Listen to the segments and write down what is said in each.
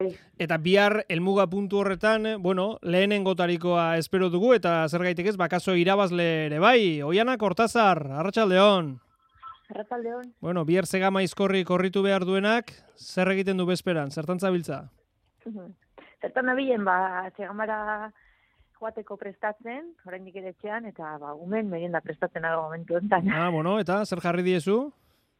Eta bihar helmuga puntu horretan, lehenengotarikoa espero dugu eta zergaitik ez, bakaso irabazle ere bai. Oiana Kortazar, arratsaldeon. Arratsaldeon. Bihar Zegama Aizkorri korritu behar duenak, zer egiten du bezperan, zertan zabiltza? Zertan nabilen, Zegamara joateko prestatzen, oraindik ere etxean, eta umen merienda prestatzen dago momentu honetan. Eta zer jarri diezu?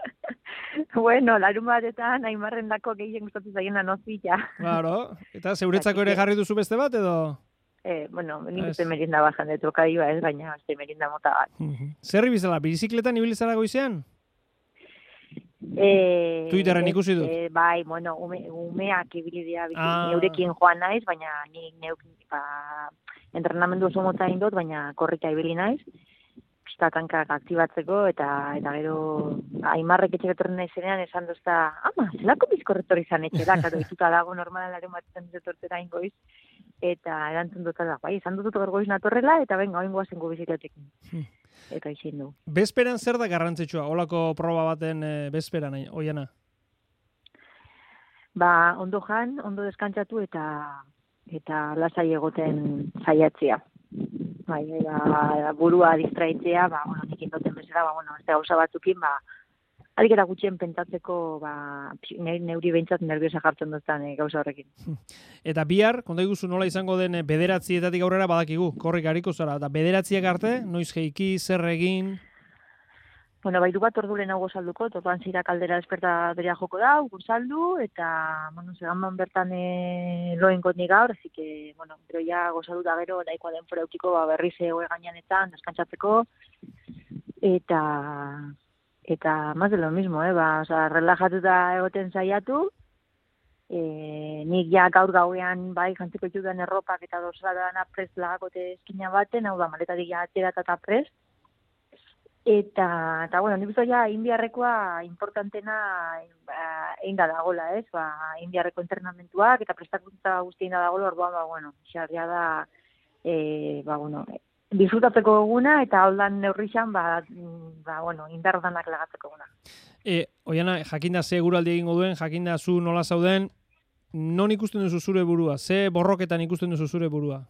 Larun batetan, Aimarrendako gehien gustatzen zaiena nozila. Claro, eta zeuretzako ere jarri duzu beste bat, edo? Nik beste merienda bat jande trokadioa ez, baina beste merienda mota bat. Zerri bizala, bizikletan ibilizara goizean? Twitterren ikusi dut. Bai, umeak ibilidea eurekin joan naiz, baina nik entrenamendu oso mota indot, baina korrika ibili naiz. Tankak aktibatzeko, eta gero Aimarrek etxe getorren nahi zenean esan duzta, zelako bizkorretor izan etxe da, karo, ituta dago normalaren batzen zetortzera ingoiz, eta erantzun dut da, izan dut gorgoiz natorrela, eta benga, oingoa zengu bizikletekin. Eta izin du. Bezperan zer da garrantzitsua, holako proba baten bezperan, Oiana? Ondo jan, ondo deskantzatu, eta lasai egoten saiatzea. Burua distraitzea, nik indoten bezala, ez da gauza batzukin, aliketa gutxien pentsatzeko, neuri behintzat nerviosa jartzen duztan gauza horrekin. Eta bihar, konta iguzu nola izango den bederatzietatik aurrera badakigu, korrik hariko zara, eta bederatziak arte, noiz jeiki, zer egin? Baitu bat orduren hau gozalduko, topan zira kaldera desperta berea joko da, gozaldu, eta, Zegaman bertan loenkot ni gaur, así que, gero ja gozaldu da gero, daikoa denpora eukiko, berriz egoe gainenetan, deskantzatzeko, eta más de lo mismo, relajatuta egoten saiatu, nik ja gaur gauean, jantziko ditudan erropak eta dosara prest lagakote eskina baten, hau da, maletatik ja atera eta prest, Eta nik uste ja, indiarrekoa importantena egin da dagoela, ez? Indiarreko entrenamentuak eta prestakuntza guzti egin da dagoela, orduan, xarria da, disfrutatzeko eguna eta holdan neurrixan, indardanak lagatzeko eguna. Oiana, jakinda ze eguraldi egingo duen, jakinda zu nola zauden, non ikusten duzu zure burua? Ze borroketan ikusten duzu zure burua?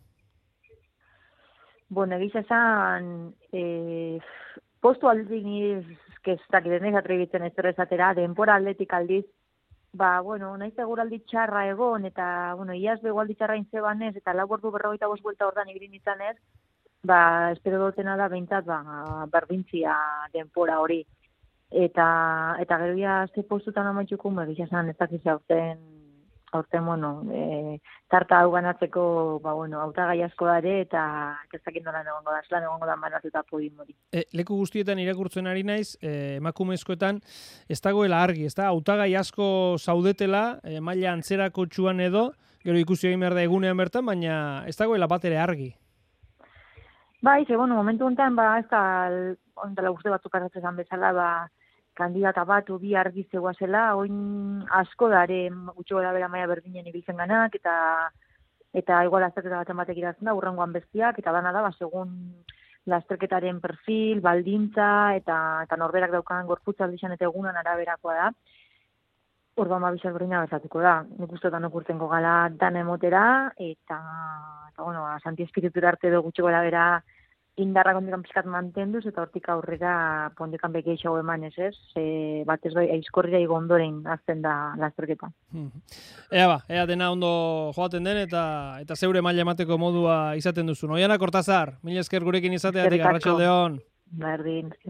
Egiz esan, postu aldetik nizkeztak denez atrebitzen ez esatera, denpora aldetik aldiz, naiz eguraldi txarra egon, eta, iaz begoaldi txarra intzebanez, eta lau ordu 45 buelta ordan ibirin izanez, espero dutena da behintzat, berdintzia denpora hori. Eta gero ja, ze postutan amaitxuko, egiz esan ez dakiz aurten, tarta hau ganatzeko, hautagai asko ere, eta keztakin dolan egongo da manatuta podium hori. Leku guztietan irakurtzen ari naiz, emakumezkoetan, ez dagoela argi, ez da, hautagai asko zaudetela, maila antzerako txuan edo, gero ikusi egin behar da egunean bertan, baina ez dagoela bat ere argi. Momentu honetan, ez da, urte batzuk arratzezan bezala, kandidata bat bi argi zegoazela, oin asko dare gutxo gara bera maia berdinen ibiltzen ganak, eta igual azterketa batek irazten da, urrengoan bestiak, eta dana da, segun lasterketaren perfil, baldintza, eta norberak daukan gorputza aldixan eta egunan araberakoa da. Orduan bizar berdina bezatuko da. Nik ustetan okurtengo gala dan emotera, eta Santi Espiritura arte edo gutxo gara bera indarra kondikan pizkat mantenduz, eta hortik aurrera pondikan bekeixau emanez, ez? Batez bai, Aizkorrira igondoren azten da lasterketa. Ea dena ondo joaten den, eta zeure maila emateko modua izaten duzu. Oiana Kortazar, mila esker gurekin izateatik, arratsaldeon. Berdin.